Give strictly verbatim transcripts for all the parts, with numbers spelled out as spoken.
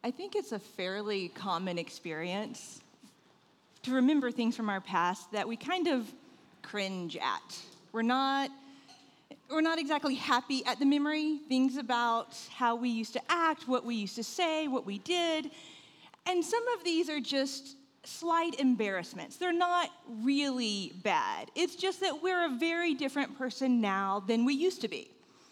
I think it's a fairly common experience to remember things from our past that we kind of cringe at. We're not we're not exactly happy at the memory, things about how we used to act, what we used to say, what we did. And some of these are just slight embarrassments. They're not really bad. It's just that we're a very different person now than we used to be.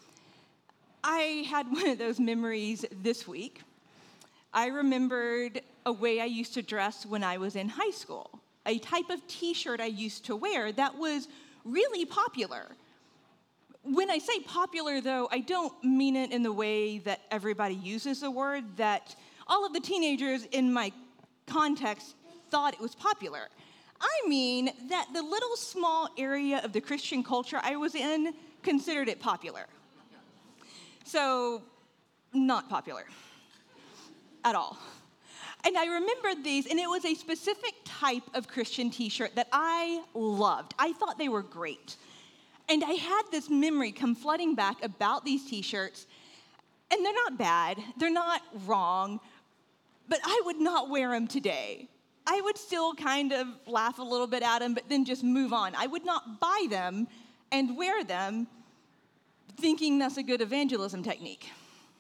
I had one of those memories this week. I remembered a way I used to dress when I was in high school, a type of t-shirt I used to wear that was really popular. When I say popular, though, I don't mean it in the way that everybody uses the word, that all of the teenagers in my context thought it was popular. I mean that the little small area of the Christian culture I was in considered it popular. So, not popular at all. And I remembered these, and it was a specific type of Christian t-shirt that I loved. I thought they were great. And I had this memory come flooding back about these t-shirts, and they're not bad, they're not wrong, but I would not wear them today. I would still kind of laugh a little bit at them, but then just move on. I would not buy them and wear them thinking that's a good evangelism technique.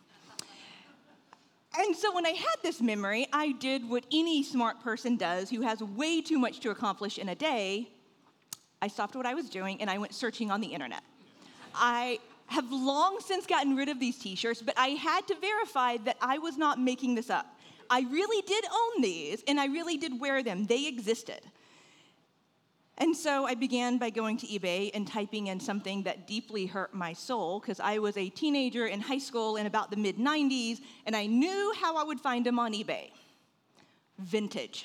And so when I had this memory, I did what any smart person does who has way too much to accomplish in a day. I stopped what I was doing and I went searching on the internet. I have long since gotten rid of these t-shirts, but I had to verify that I was not making this up. I really did own these, and I really did wear them. They existed. And so I began by going to eBay and typing in something that deeply hurt my soul, because I was a teenager in high school in about the mid nineties, and I knew how I would find them on eBay. Vintage.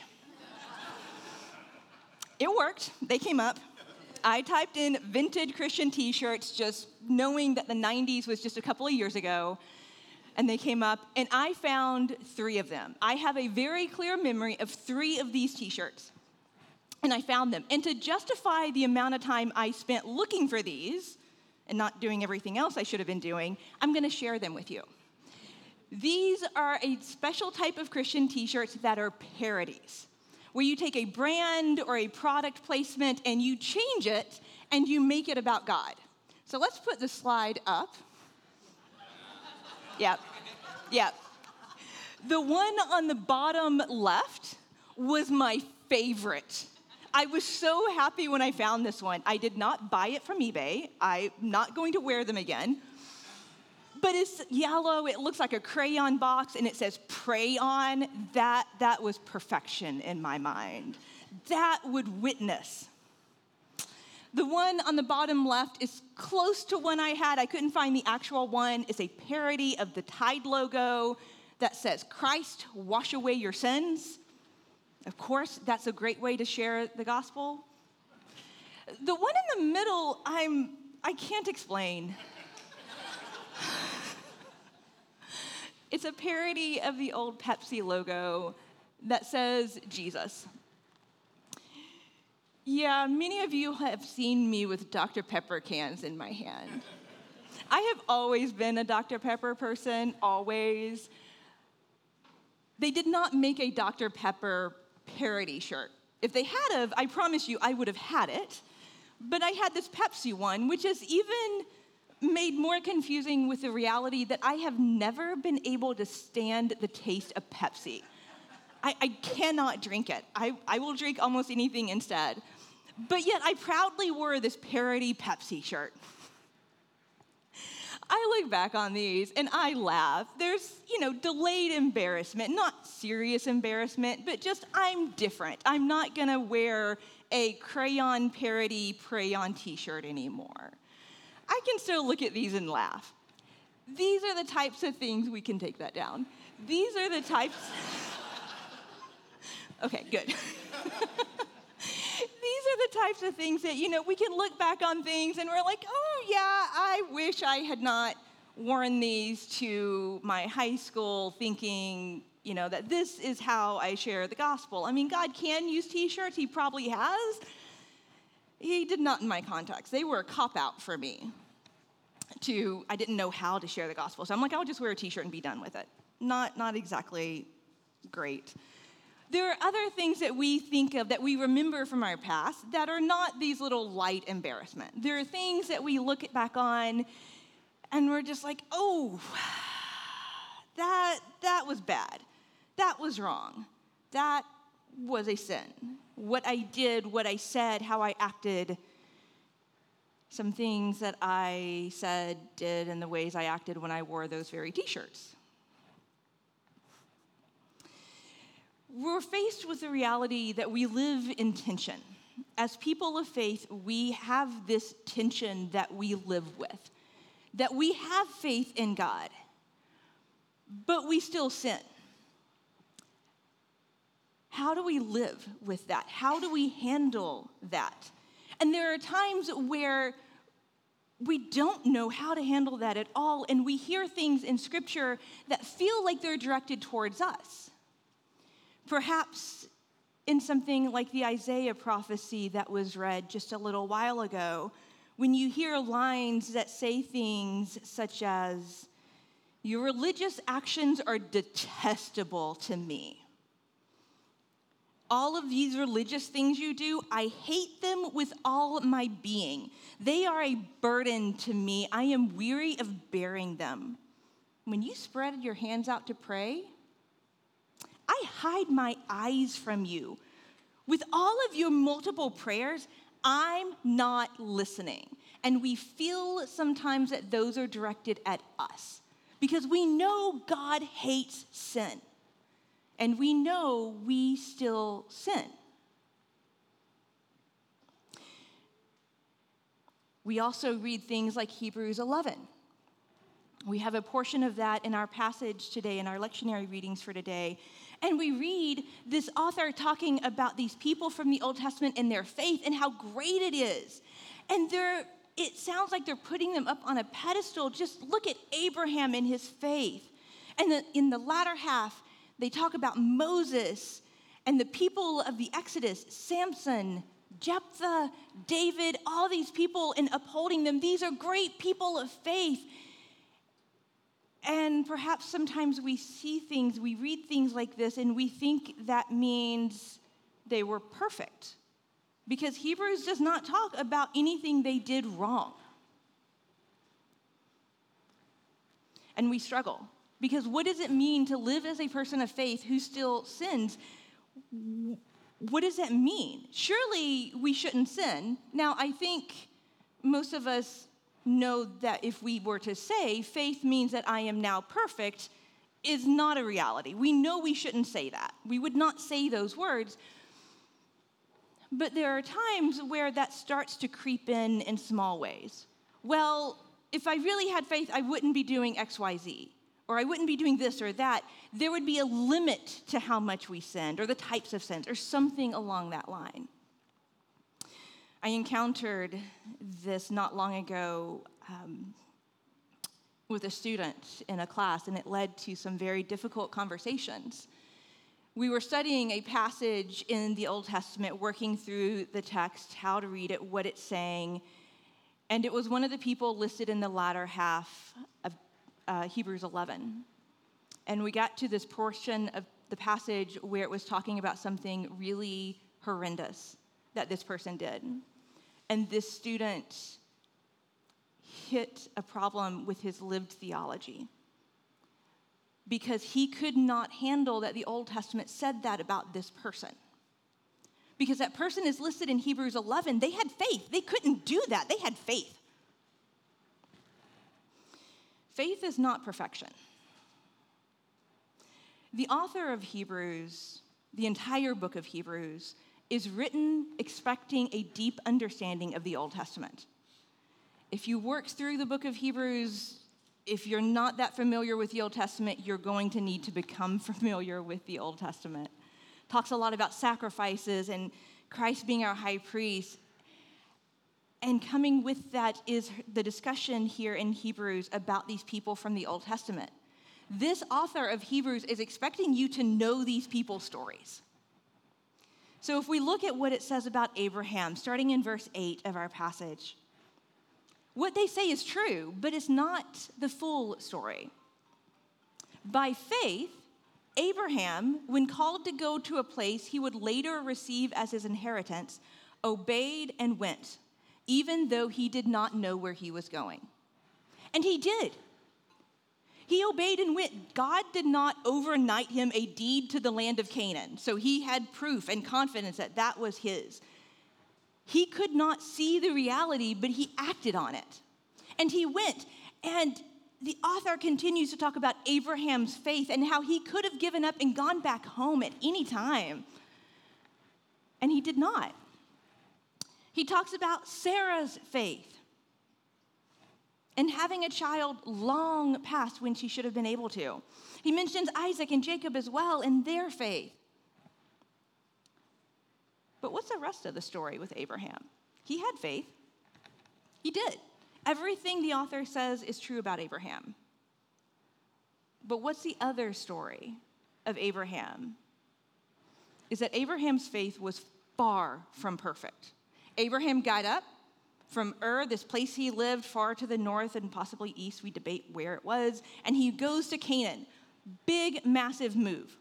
It worked. They came up. I typed in vintage Christian t-shirts, just knowing that the nineties was just a couple of years ago, and they came up, and I found three of them. I have a very clear memory of three of these t-shirts, and I found them. And to justify the amount of time I spent looking for these and not doing everything else I should have been doing, I'm going to share them with you. These are a special type of Christian t-shirts that are parodies, where you take a brand or a product placement and you change it and you make it about God. So let's put the slide up. Yep, yep. The one on the bottom left was my favorite. I was so happy when I found this one. I did not buy it from eBay. I'm not going to wear them again. But it's yellow, it looks like a crayon box, and it says "Pray On." That, that was perfection in my mind. That would witness. The one on the bottom left is close to one I had. I couldn't find the actual one. It's a parody of the Tide logo that says, "Christ, wash away your sins." Of course, that's a great way to share the gospel. The one in the middle, I'm, I can't explain. It's a parody of the old Pepsi logo that says Jesus. Yeah, many of you have seen me with Doctor Pepper cans in my hand. I have always been a Doctor Pepper person, always. They did not make a Doctor Pepper parody shirt. If they had have, I promise you, I would have had it. But I had this Pepsi one, which is even made more confusing with the reality that I have never been able to stand the taste of Pepsi. I, I cannot drink it. I, I will drink almost anything instead. But yet I proudly wore this parody Pepsi shirt. I look back on these and I laugh. There's, you know, delayed embarrassment, not serious embarrassment, but just I'm different. I'm not gonna wear a crayon parody Pray-On t-shirt anymore. I can still look at these and laugh. These are the types of things, we can take that down. These are the types, okay, good. These are the types of things that, you know, we can look back on things and we're like, oh yeah, I wish I had not worn these to my high school thinking, you know, that this is how I share the gospel. I mean, God can use t-shirts, he probably has. He did not in my context. They were a cop-out for me to, I didn't know how to share the gospel. So I'm like, I'll just wear a t-shirt and be done with it. Not, not exactly Great. There are other things that we think of, that we remember from our past, that are not these little light embarrassment. There are things that we look back on and we're just like, oh, that, that was bad. That was wrong. That was a sin. What I did, what I said, how I acted, some things that I said, did, and the ways I acted when I wore those very t-shirts. We're faced with the reality that we live in tension. As people of faith, we have this tension that we live with, that we have faith in God, but we still sin. How do we live with that? How do we handle that? And there are times where we don't know how to handle that at all, and we hear things in Scripture that feel like they're directed towards us. Perhaps in something like the Isaiah prophecy that was read just a little while ago, when you hear lines that say things such as, "Your religious actions are detestable to me. All of these religious things you do, I hate them with all my being. They are a burden to me. I am weary of bearing them." When you spread your hands out to pray, I hide my eyes from you. With all of your multiple prayers, I'm not listening. And we feel sometimes that those are directed at us because we know God hates sin. And we know we still sin. We also read things like Hebrews eleven. We have a portion of that in our passage today, in our lectionary readings for today. And we read this author talking about these people from the Old Testament and their faith and how great it is. And they're, it sounds like they're putting them up on a pedestal. Just look at Abraham and his faith. And the, in the latter half, they talk about Moses and the people of the Exodus, Samson, Jephthah, David, all these people, and upholding them. These are great people of faith. And perhaps sometimes we see things, we read things like this, and we think that means they were perfect. Because Hebrews does not talk about anything they did wrong. And we struggle. Because what does it mean to live as a person of faith who still sins? What does that mean? Surely we shouldn't sin. Now, I think most of us know that if we were to say faith means that I am now perfect is not a reality. We know we shouldn't say that. We would not say those words. But there are times where that starts to creep in in small ways. Well, if I really had faith, I wouldn't be doing X, Y, Z. Or I wouldn't be doing this or that. There would be a limit to how much we sinned or the types of sins or something along that line. I encountered this not long ago um, with a student in a class, and it led to some very difficult conversations. We were studying a passage in the Old Testament, working through the text, how to read it, what it's saying, and it was one of the people listed in the latter half of uh, Hebrews eleven. And we got to this portion of the passage where it was talking about something really horrendous that this person did. And this student hit a problem with his lived theology because he could not handle that the Old Testament said that about this person. Because that person is listed in Hebrews eleven. They had faith. They couldn't do that. They had faith. Faith is not perfection. The author of Hebrews, the entire book of Hebrews, is written expecting a deep understanding of the Old Testament. If you work through the book of Hebrews, if you're not that familiar with the Old Testament, you're going to need to become familiar with the Old Testament. It talks a lot about sacrifices and Christ being our high priest. And coming with that is the discussion here in Hebrews about these people from the Old Testament. This author of Hebrews is expecting you to know these people's stories. So if we look at what it says about Abraham, starting in verse eight of our passage, what they say is true, but it's not the full story. By faith, Abraham, when called to go to a place he would later receive as his inheritance, obeyed and went, even though he did not know where he was going. And he did. He obeyed and went. God did not overnight him a deed to the land of Canaan, so he had proof and confidence that that was his. He could not see the reality, but he acted on it. And he went, and the author continues to talk about Abraham's faith and how he could have given up and gone back home at any time. And he did not. He talks about Sarah's faith and having a child long past when she should have been able to. He mentions Isaac and Jacob as well and their faith. But what's the rest of the story with Abraham? He had faith. He did. Everything the author says is true about Abraham. But what's the other story of Abraham? Is that Abraham's faith was far from perfect. Abraham got up from Ur, this place he lived far to the north and possibly east. We debate where it was. And he goes to Canaan. Big, massive move.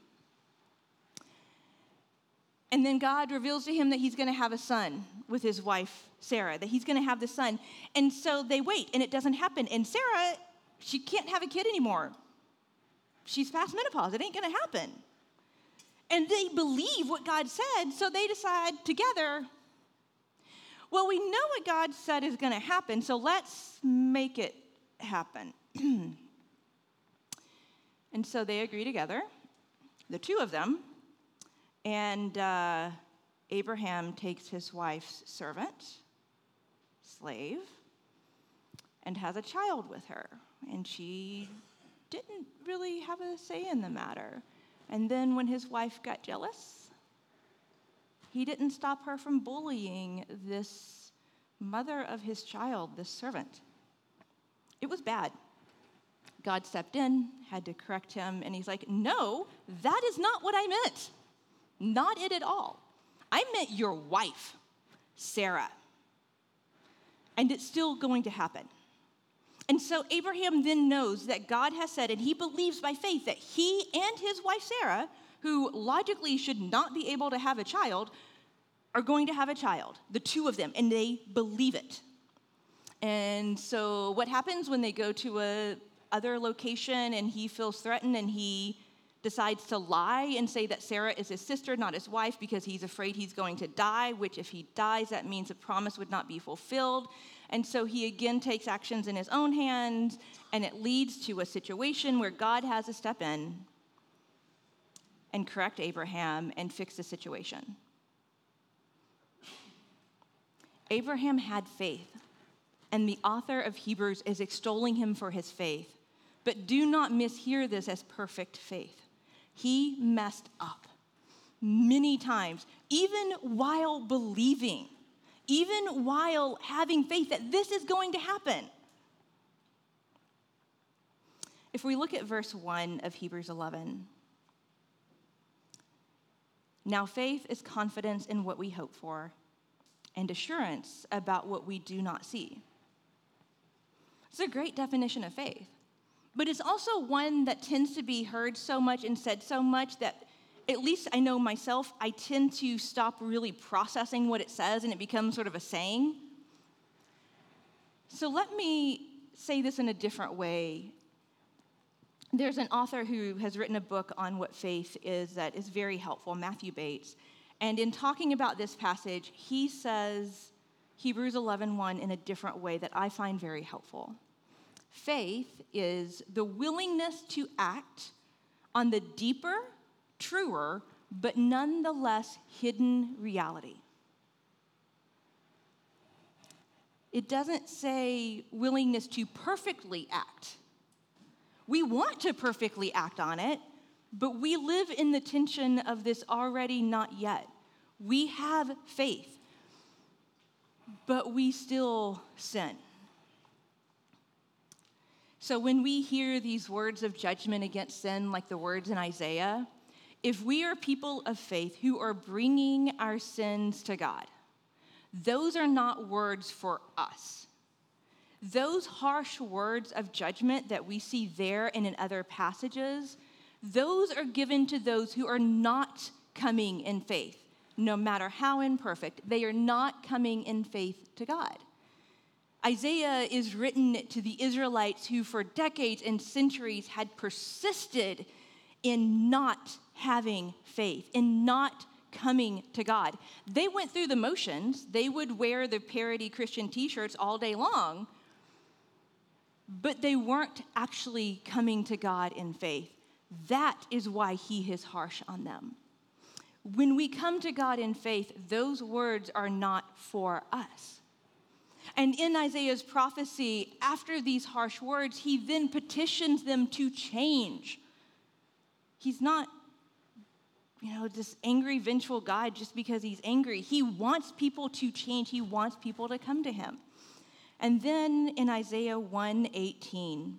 And then God reveals to him that he's going to have a son with his wife, Sarah, that he's going to have the son. And so they wait, and it doesn't happen. And Sarah, she can't have a kid anymore. She's past menopause. It ain't going to happen. And they believe what God said, so they decide together, well, we know what God said is going to happen, so let's make it happen. And so they agree together, the two of them, and uh, Abraham takes his wife's servant, slave, and has a child with her. And she didn't really have a say in the matter. And then when his wife got jealous, he didn't stop her from bullying this mother of his child, this servant. It was bad. God stepped in, had to correct him, and he's like, no, that is not what I meant. Not it at all. I meant your wife, Sarah. And it's still going to happen. And so Abraham then knows that God has said, and he believes by faith that he and his wife Sarah, who logically should not be able to have a child, are going to have a child, the two of them, and they believe it. And so what happens when they go to a other location and he feels threatened and he decides to lie and say that Sarah is his sister, not his wife, because he's afraid he's going to die, which if he dies, that means the promise would not be fulfilled. And so he again takes actions in his own hands, and it leads to a situation where God has to step in and correct Abraham and fix the situation. Abraham had faith, and the author of Hebrews is extolling him for his faith. But do not mishear this as perfect faith. He messed up many times, even while believing, even while having faith that this is going to happen. If we look at verse one of Hebrews eleven, now faith is confidence in what we hope for and assurance about what we do not see. It's a great definition of faith. But it's also one that tends to be heard so much and said so much that, at least I know myself, I tend to stop really processing what it says and it becomes sort of a saying. So let me say this in a different way. There's an author who has written a book on what faith is that is very helpful, Matthew Bates. And in talking about this passage, he says Hebrews eleven one in a different way that I find very helpful. Faith is the willingness to act on the deeper, truer, but nonetheless hidden reality. It doesn't say willingness to perfectly act. We want to perfectly act on it, but we live in the tension of this already not yet. We have faith, but we still sin. So when we hear these words of judgment against sin, like the words in Isaiah, if we are people of faith who are bringing our sins to God, those are not words for us. Those harsh words of judgment that we see there and in other passages, those are given to those who are not coming in faith. No matter how imperfect, they are not coming in faith to God. Isaiah is written to the Israelites who for decades and centuries had persisted in not having faith, in not coming to God. They went through the motions. They would wear the parody Christian t-shirts all day long, but they weren't actually coming to God in faith. That is why he is harsh on them. When we come to God in faith, those words are not for us. And in Isaiah's prophecy, after these harsh words, he then petitions them to change. He's not, you know, this angry, vengeful God just because he's angry. He wants people to change. He wants people to come to him. And then in Isaiah one eighteen,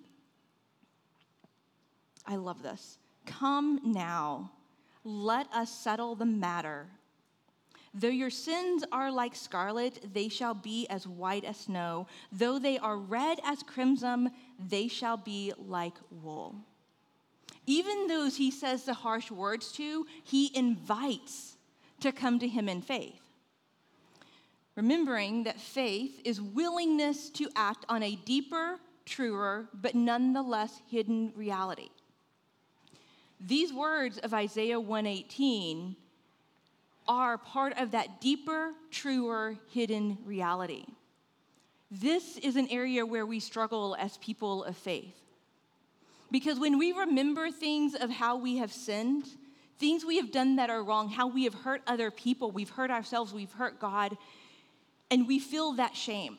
I love this. Come now, let us settle the matter. Though your sins are like scarlet, they shall be as white as snow. Though they are red as crimson, they shall be like wool. Even those he says the harsh words to, he invites to come to him in faith. Remembering that faith is willingness to act on a deeper, truer, but nonetheless hidden reality. These words of Isaiah one eighteen are part of that deeper, truer, hidden reality. This is an area where we struggle as people of faith. Because when we remember things of how we have sinned, things we have done that are wrong, how we have hurt other people, we've hurt ourselves, we've hurt God, and we feel that shame.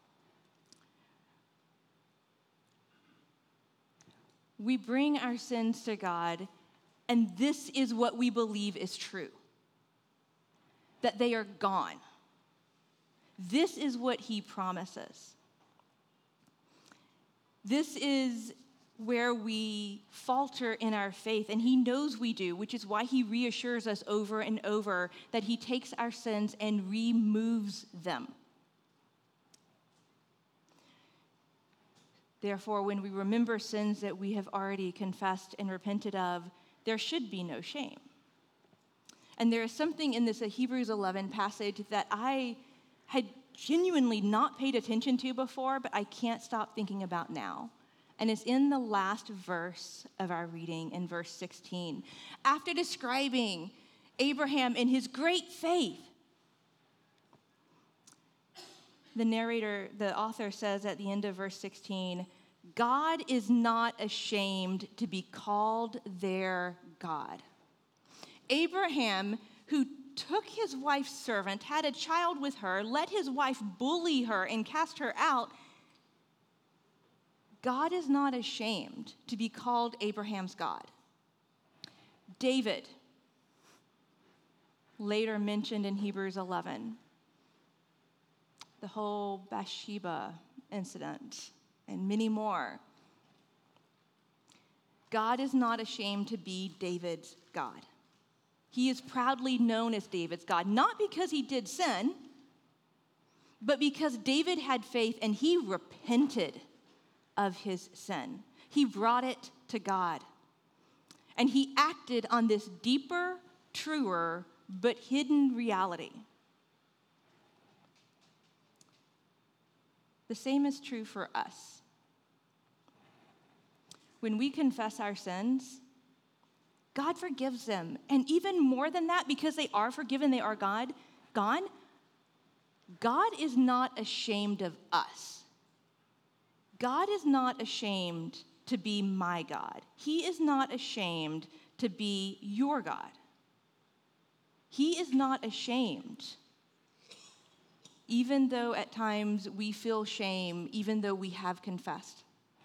We bring our sins to God, and this is what we believe is true. That they are gone. This is what he promises. This is where we falter in our faith, and he knows we do, which is why he reassures us over and over that he takes our sins and removes them. Therefore, when we remember sins that we have already confessed and repented of, there should be no shame. And there is something in this Hebrews eleven passage that I had genuinely not paid attention to before, but I can't stop thinking about now. And it's in the last verse of our reading, in verse sixteen. After describing Abraham in his great faith, the narrator, the author says at the end of verse sixteen, God is not ashamed to be called their God. Abraham, who took his wife's servant, had a child with her, let his wife bully her and cast her out, God is not ashamed to be called Abraham's God. David, later mentioned in Hebrews eleven, the whole Bathsheba incident, and many more. God is not ashamed to be David's God. He is proudly known as David's God, not because he did sin, but because David had faith and he repented of his sin. He brought it to God. And he acted on this deeper, truer, but hidden reality. The same is true for us. When we confess our sins, God forgives them. And even more than that, because they are forgiven, they are God, gone, God is not ashamed of us. God is not ashamed to be my God. He is not ashamed to be your God. He is not ashamed, even though at times we feel shame, even though we have confessed.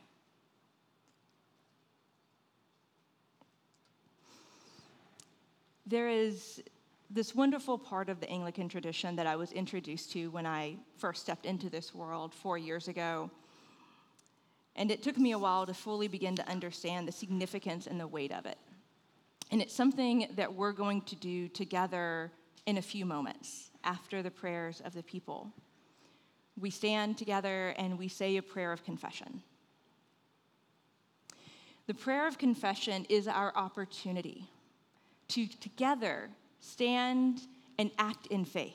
There is this wonderful part of the Anglican tradition that I was introduced to when I first stepped into this world four years ago. And it took me a while to fully begin to understand the significance and the weight of it. And it's something that we're going to do together in a few moments after the prayers of the people. We stand together and we say a prayer of confession. The prayer of confession is our opportunity to together stand and act in faith.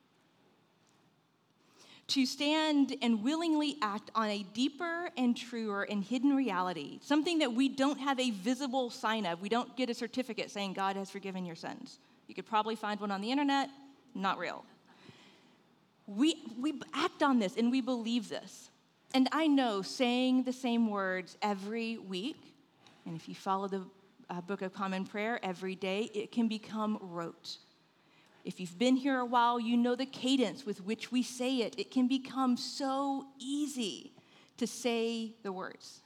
To stand and willingly act on a deeper and truer and hidden reality, something that we don't have a visible sign of. We don't get a certificate saying God has forgiven your sins. You could probably find one on the internet, not real. We, we act on this and we believe this. And I know saying the same words every week, and if you follow the uh, Book of Common Prayer every day, it can become rote. If you've been here a while, you know the cadence with which we say it. It can become so easy to say the words.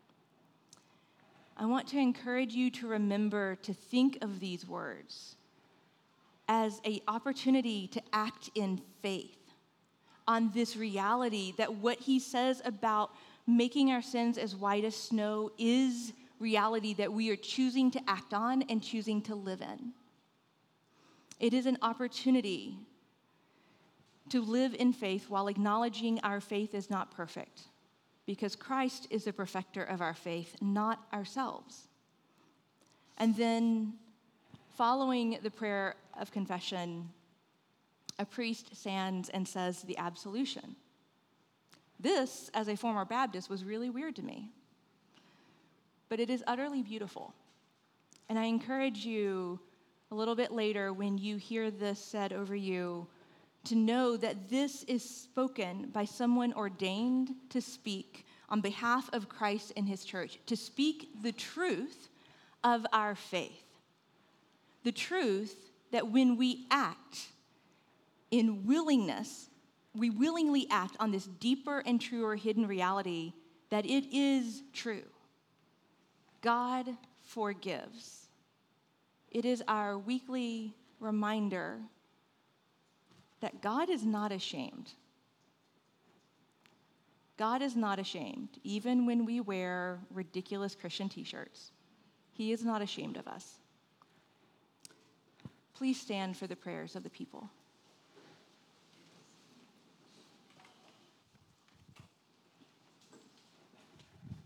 I want to encourage you to remember to think of these words as an opportunity to act in faith on this reality that what he says about making our sins as white as snow is reality that we are choosing to act on and choosing to live in. It is an opportunity to live in faith while acknowledging our faith is not perfect, because Christ is the perfecter of our faith, not ourselves. And then, following the prayer of confession, a priest stands and says the absolution. This, as a former Baptist, was really weird to me, but it is utterly beautiful. And I encourage you a little bit later, when you hear this said over you, to know that this is spoken by someone ordained to speak on behalf of Christ and his church, to speak the truth of our faith. The truth that when we act in willingness, we willingly act on this deeper and truer hidden reality that it is true. God forgives. It is our weekly reminder that God is not ashamed. God is not ashamed, even when we wear ridiculous Christian t-shirts. He is not ashamed of us. Please stand for the prayers of the people.